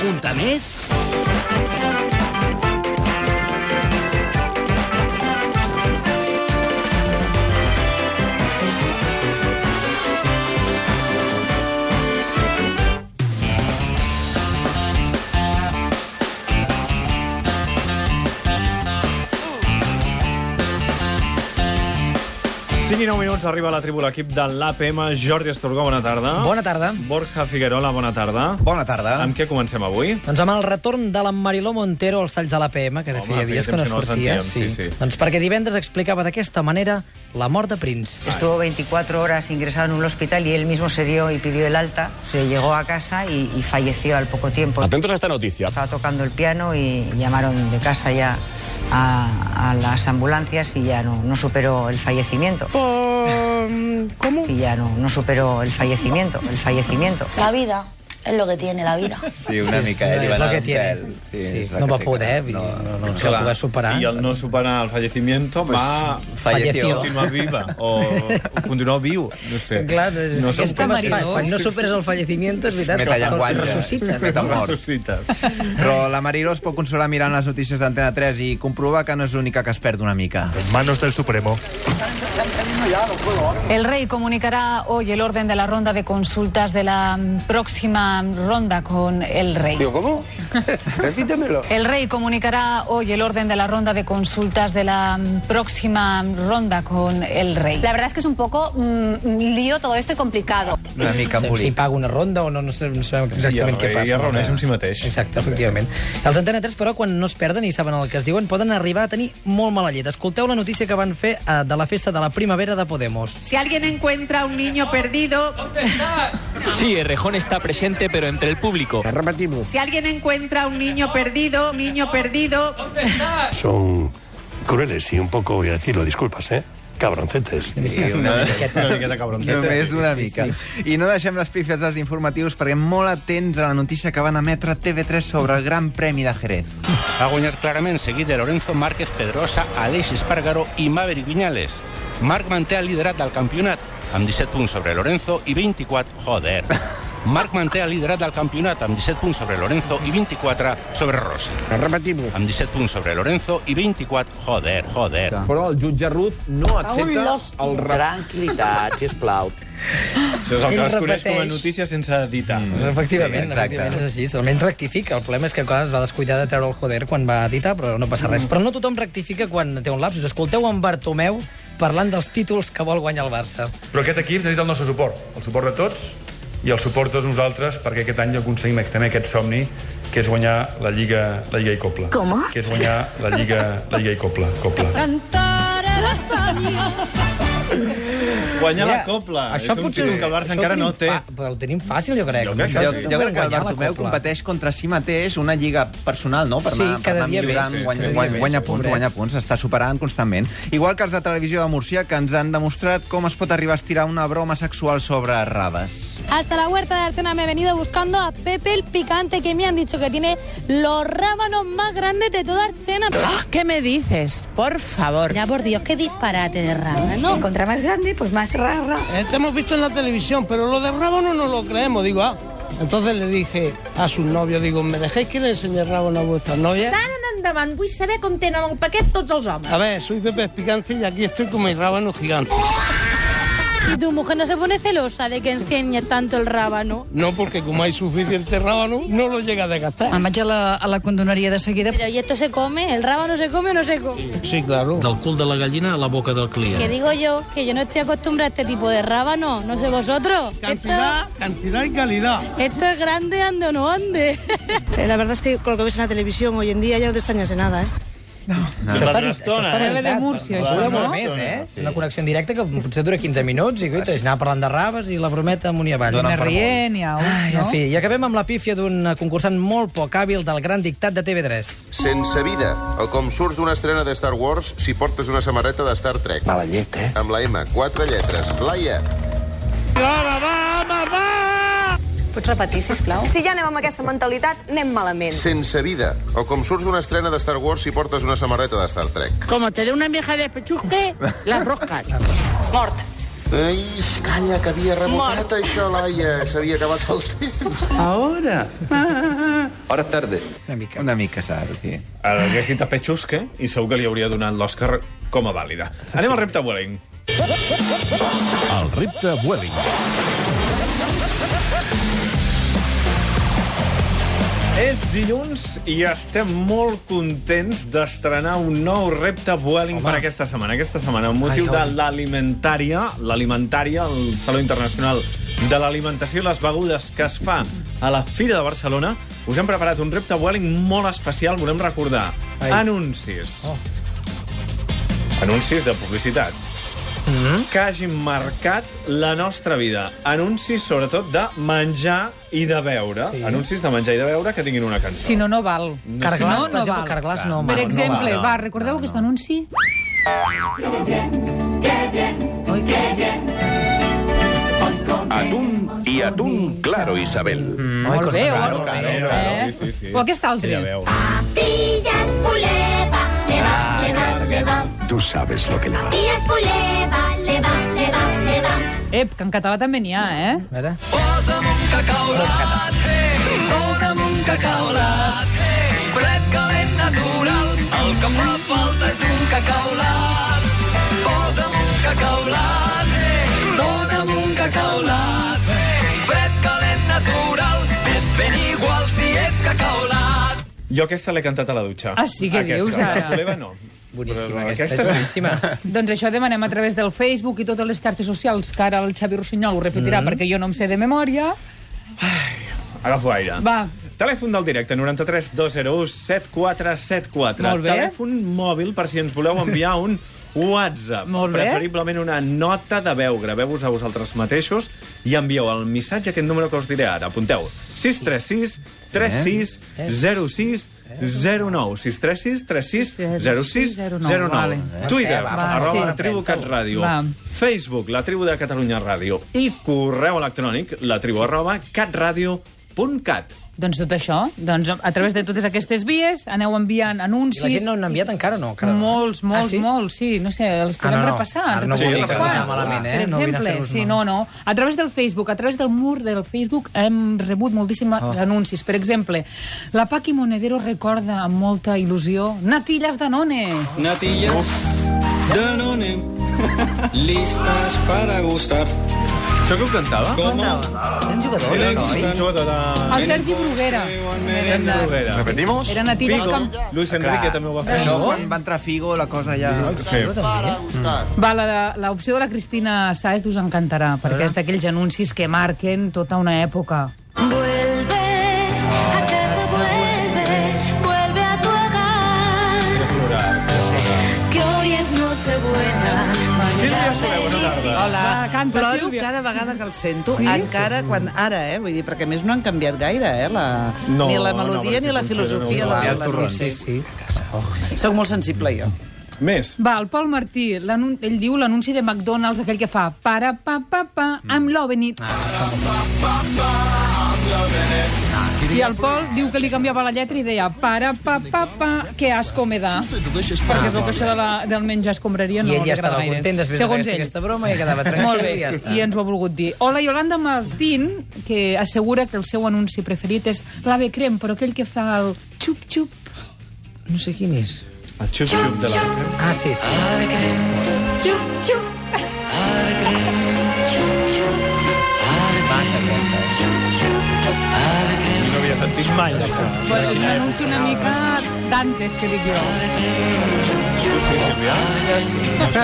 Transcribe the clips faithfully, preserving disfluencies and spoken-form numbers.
pregunta més? cinc i nou minuts, arriba a la tribu l'equip de l'A P M. Jordi Astorgó, bona tarda. Bona tarda. Borja Figuerola, bona tarda. Bona tarda. Amb què comencem avui? Doncs amb el retorn de la Mariló Montero als talls de l'A P M, que Home, feia dies que no que no sortia. sentíem, sí, sí. Doncs perquè divendres explicava d'aquesta manera la mort de Prince. Estuvo veinticuatro horas ingresado en un hospital y él mismo se dio y pidió el alta. Se llegó a casa y, y falleció al poco tiempo. Atentos a esta noticia. Estaba tocando el piano y llamaron de casa ya a, a las ambulancias y ya no, no superó el fallecimiento. ¿Cómo? Y ya no, no superó el fallecimiento, el fallecimiento. La vida es lo que tiene la vida. Sí, una mica, eh? Sí, Li va és el anar que un tiene. pèl. Sí, és la no que va té poder, que- no, no, no, no Clar, va poder superar. I el no superar el fallecimiento Pues, va falleció. continuar viva o continuar viu, no sé. Clar, és, no no som quan, temes- quan no superes el fallecimiento, és veritat, Meta que llenguatge. ressuscites. Meta mort. Ressuscites. Però la Mariló es pot consolar mirant les notícies d'Antena tres i comprovar que no és l'única que es perd una mica. En manos del Supremo. El rey comunicará hoy el orden de la ronda de consultas de la próxima ronda con el rey. ¿Cómo? Repítemelo. El rey comunicará hoy el orden de la ronda de consultas de la próxima ronda con el rey. La verdad es que es un poco mmm, lío todo esto y complicado. Una mica Si, si embolic. paga una ronda o no, no sabem exactament I el què rei passa. es reuneix amb si mateix. Exacte, efectivament. Els Antena tres, però, quan no es perden i saben el que es diuen, poden arribar a tenir molt mala llet. Escolteu la notícia que van fer eh, de la festa de la primavera de Podemos. Si alguien encuentra un niño perdido, Sí, Errejón está presente, pero entre el público. Repetimos. si alguien encuentra un niño perdido, niño perdido, Son crueles y un poco, voy a decirlo, disculpas, ¿eh? Cabroncetes. Sí, una Una miqueta cabronteta. Només sí, una sí, mica. sí. I no deixem les pífies dels informatius perquè molt atents a la notícia que van emetre T V tres sobre el Gran Premi de Jerez. Ha guanyat clarament, seguit de Lorenzo Márquez Pedrosa, Aleix Espargaró i Maverick Viñales. Marc manté el liderat del campionat, amb disset punts sobre Lorenzo i vint-i-quatre... Joder. Marc manté el liderat del campionat amb disset punts sobre Lorenzo i vint-i-quatre sobre Rossi. Repetimos. Amb disset punts sobre Lorenzo i vint-i-quatre... Joder, joder. Però el jutge Ruz no accepta el... Tranquil·litat, sisplau. Això és el que Ell es coneix com a repeteix. notícia sense editar. Mm. Efectivament, Sí, exacte. efectivament és així. Almenys rectifica. El problema és que clar, es va descuidar de treure el joder quan va editar, però no passa res. Però no tothom rectifica quan té un lapsus. Escolteu en Bartomeu parlant dels títols que vol guanyar el Barça. Però aquest equip necessita el nostre suport, el suport de tots i el suport de tots nosaltres, perquè aquest any aconseguim també aquest somni, que és guanyar la Lliga, la Lliga i Copla. Com? Que és guanyar la Lliga, la Lliga i Copla. Copla. Guanyar Mira, la Copla. això és un potser- títol que el Barça això encara ho no tenim té. fa- Però ho tenim fàcil, jo crec. Jo crec que Això Jo, sí. és jo crec que el guanyar la Bartomeu Copla. competeix contra si mateix una lliga personal, no? Per Sí, anar, per cada anar dia millorant, més. guanya, Cada dia guanya, més, guanya punts, pobret. guanya punts, està superant constantment. Igual que els de Televisió de Múrcia, que ens han demostrat com es pot arribar a estirar una broma sexual sobre raves. Hasta la huerta de Arsena me he venido buscando a Pepe el Picante, que me han dicho que tiene los rábanos más grandes de toda Arsena. ¿Qué me dices? Por favor. Ya por Dios, qué disparate de rábano. Contra más grande, pues más rara. Esto hemos visto en la televisión, pero lo de rábano no lo creemos, digo, ah. Entonces le dije a sus novios, digo, ¿me dejáis que le enseñe rábano a vuestras novias? Tant en endavant, vull saber com tenen el paquet tots els homes. A ver, soy Pepe Picante y aquí estoy con mi rábano gigante. ¿Y tu mujer no se pone celosa de que enseñe tanto el rábano? No, porque como hay suficiente rábano, no lo llega a desgastar. me'n vaig a la, a la condoneria de seguida. Pero, ¿y esto se come? ¿El rábano se come o no se come? Sí, claro. Del cul de la gallina a la boca del client. Que digo yo, que yo no estoy acostumbrada a este tipo de rábano, no sé vosotros. Cantidad, cantidad y calidad. Esto, esto es grande, ande o no ande. La verdad es que con lo que ves en la televisión hoy en día ya no te extrañas de nada, ¿eh? No, no. Això està, Una això estona, està eh? veritat. De Múrcia, Dura això, molt no? més, eh? Sí. Una connexió en directe que potser dura quinze minuts i guaita, anar parlant de raves i la brometa amunt i avall. Dona Me per molt. rient, ja, Ai, en no? fi, i acabem amb la pífia d'un concursant molt poc hàbil del gran dictat de T V tres. Sense vida. O com surts d'una estrena de Star Wars si portes una samarreta de Star Trek. Mala llet, eh? Amb la M, quatre lletres. Laia. Pots repetir, sisplau? Si ja anem amb aquesta mentalitat, anem malament. Sense vida. O com surts d'una estrena de Star Wars si portes una samarreta de Star Trek. Como te dé una vieja de pechusque, las roscas. Mort. Ai, calla, que havia rebotat això, Laia. S'havia acabat el temps. Ahora. Hora tarde. Una mica. Una mica, saps? Sí. Ara hagués dit a Petxusque i segur que li hauria donat l'Òscar com a vàlida. Anem al repte Vueling. El repte Vueling. És dilluns i estem molt contents d'estrenar un nou repte Vueling per aquesta setmana. Aquesta setmana, amb motiu de l'alimentària, l'alimentària, el Saló Internacional de l'Alimentació i les Begudes que es fa a la Fira de Barcelona, us hem preparat un repte Vueling molt especial. Volem recordar Ai. anuncis. Oh. Anuncis de publicitat. Mm-hmm. que hagin marcat la nostra vida. Anuncis, sobretot, de menjar i de beure. Sí. Anuncis de menjar i de beure que tinguin una cançó. Si no, no val. No, Carglass, si no, per no exemple, val. Carglass no, Per no, exemple, no val. va, recordeu no, aquest anunci? Qué bien, qué bien, Oi, qué bien. Atún i atún claro, Isabel. Mm, molt bé, claro, o, claro, eh? claro, sí, sí, sí. O aquest altre. Papillas puleva, le va, le va, le va. Tú sabes lo que le va. Papillas puleva, le va, le va, le va. Ep, que en català també n'hi ha, eh? A veure. Posa'm un cacaolat, hey, dona'm un cacaolat, hey, fred, calent, natural, el que fa falta és un cacaolat. Posa'm un cacaolat, hey, dona'm un cacaolat, hey, fred, calent, natural, és ben igual si és cacaolat. Jo aquesta l'he cantat a la dutxa. Ah, sí, què dius, ara? La Puleva no. Boníssima, Però aquesta, aquesta és sí. boníssima. Doncs això demanem a través del Facebook i totes les xarxes socials, que ara el Xavi Rossinyol ho repetirà mm. perquè jo no em sé de memòria. Agafo aire. Va. Telèfon del directe, noranta-tres dos zero u set quatre set quatre. Molt bé. Telèfon mòbil per si ens voleu enviar un WhatsApp. Molt bé. Preferiblement una nota de veu. Graveu-vos a vosaltres mateixos i envieu el missatge a aquest número que us diré ara. Apunteu. sis tres sis tres sis zero sis zero nou. sis tres sis tres sis zero sis zero nou. Vale. Twitter, Va, arroba sí. la tribu Cat Ràdio. Va. Facebook, la tribu de Catalunya Ràdio. I correu electrònic, la tribu arroba catradio punt cat. Doncs tot això, doncs a través de totes aquestes vies aneu enviant I anuncis. la gent no n'ha enviat encara, no? Encara no. Molts, molts, Ah, sí? molts, sí, no sé, els podem no, no. repassar. Ara no repassar volia uns que quants. fos malament, eh? Per No vine a exemple, fer-vos sí, mal. no, no. A través del Facebook, a través del mur del Facebook hem rebut moltíssims Oh. anuncis. Per exemple, la Paqui Monedero recorda amb molta il·lusió Natillas Danone. Natillas Danone, listas para gustar. Això que ho cantava? ¿Cómo? Era un jugador, Era no? un jugador de... El Sergi Bruguera. Sergi Bruguera. Repetimos? Era Natillas Figo. Camp... Luis Enrique també ho va fer. No, quan va entrar Figo, la cosa ja... Sí. Va, la- l'opció de la Cristina Sáez us encantarà, perquè és d'aquells anuncis que marquen tota una època. Vuelve a casa, vuelve, vuelve a tu hogar, que hoy es Nochebuena. Sílvia Soler, bona tarda. Hola. Va, canta, Ploro Sílvia. cada vegada que el sento, Sí? encara quan ara, eh? Vull dir, perquè a més no han canviat gaire, eh? La... No, ni la no, melodia perquè ni la funciona filosofia molt de bé. la Els torrons. sí, sí. Soc molt sensible, jo. Més. Va, el Pol Martí, l'anun- ell diu l'anunci de McDonald's, aquell que fa para pa pa pa, I'm loving it. I el Pol diu que li canviava la lletra i deia para pa pa pa, que asco me da. Perquè veu que això de la, del menjar escombraria no I ell li ja agrada estava gaire. content després de Segons fer ell. aquesta broma i quedava tranquil Molt bé, i ja està. i ens ho ha volgut dir. Hola, Yolanda Martín, que assegura que el seu anunci preferit és l'Ave Crem, però aquell que fa el xup-xup. No sé quin és. El xup-xup de la... Ah, sí, sí. Xup-xup. No havia sentit mai. Bueno, és un anunci una mica d'antes, que dic jo. Tu sí, Sílvia? Jo sí.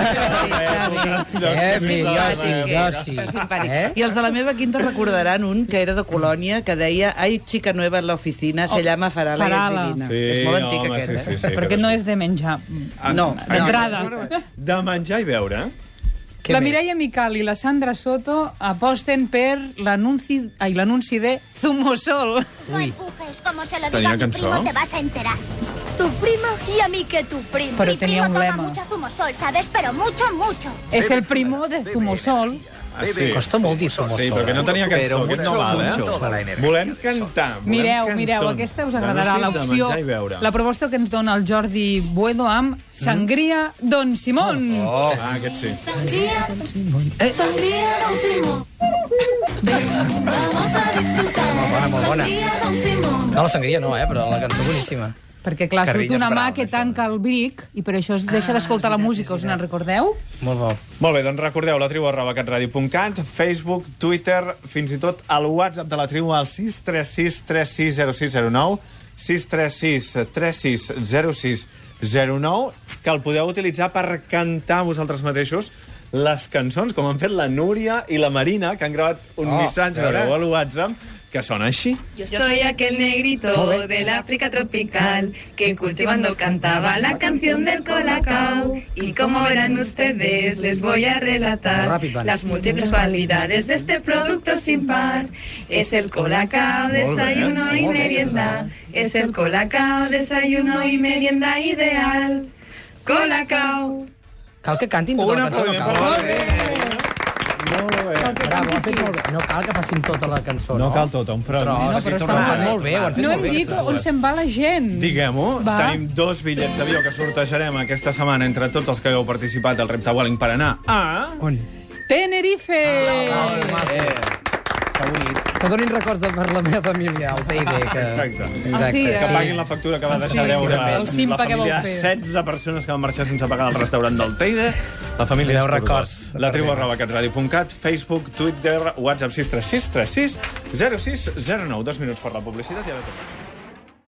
Eh, sí, jo sí, jo sí. Que simpàtic. Eh? I els de la meva quinta recordaran un que era de Colònia, que deia «Hay chica nueva en la oficina, se Oh, llama Farala y Farala. es divina». Sí, És molt antic, home, aquest, sí, sí, eh? sí, Perquè no és de menjar. Ah, No, ah, D'entrada. De menjar i beure. Què La més? Mireia Mical i la Sandra Soto aposten per l'anunci ai, l'anunci de Zumosol. Ui. Empujes, como se lo ¿Tenía diga a mi canción? primo te vas a enterar. Tu primo y a mí que tu primo. Pero Mi tenía primo un toma lema. mucho zumosol, ¿sabes? Pero mucho, mucho. És el primo de Zumosol. Sí. Costa molt dir Somos Sí, perquè no tenia cançó, aquest no val, eh? Volem cantar. Volem Mireu, cançons. mireu, aquesta us agradarà Anuncis de l'opció. menjar i beure. La proposta que ens dona el Jordi Buedo amb Sangria Don Simón. Oh, ah, aquest sí. Sangría, sangría Don Simón. Ven, vamos a disfrutar. Bona, molt bona. Sangría Don Simón. No, la sangria no, eh, però la cançó boníssima. Perquè, clar, surt Carrilles una mà Brown, que això. tanca el bric i per això es deixa d'escoltar la música, us en recordeu? Molt bo. Molt bé, doncs recordeu la tribu arroba catradio punt cat, Facebook, Twitter, fins i tot el WhatsApp de la tribu al sis tres sis tres sis zero sis zero nou, sis tres sis tres sis zero sis zero nou, que el podeu utilitzar per cantar vosaltres mateixos les cançons, com han fet la Núria i la Marina, que han gravat un Oh, missatge a veure. al WhatsApp, que sona així. Yo soy aquel negrito del África tropical que cultivando cantaba la canción del colacao. Y como verán ustedes, les voy a relatar Rápido, vale. las múltiples cualidades de este producto sin par. Es el colacao, desayuno y merienda. Es el colacao, desayuno y merienda ideal. Colacao. Cal que cantin tota Un la cançó, no aplaudiment cal. per la Molt bé. Bravo, ha fet molt bé. No cal que facin tota la cançó, no? No cal tota, un front. Tros, No, però aquí està ho han molt fet bé. molt bé, ho han fet No hem molt bé, dit aquestes on coses. se'n va la gent. Diguem-ho, Va. tenim dos bitllets d'avió que sortejarem aquesta setmana entre tots els que heu participat al Repte Vueling per anar a... On? Tenerife! Que donin records de per la meva família, el P I D. Que... Exacte. Ah, sí, Que eh? paguin la factura que va Ah, deixar sí, deure el la Simpa que família. vau fer. setze persones que van marxar sense pagar al restaurant del Teide. La família Doneu Esturgós. records de La per tribu vida. arroba catradio punt cat, Facebook, Twitter, WhatsApp sis tres sis tres sis zero sis zero nou. Dos minuts per la publicitat i ara tornem.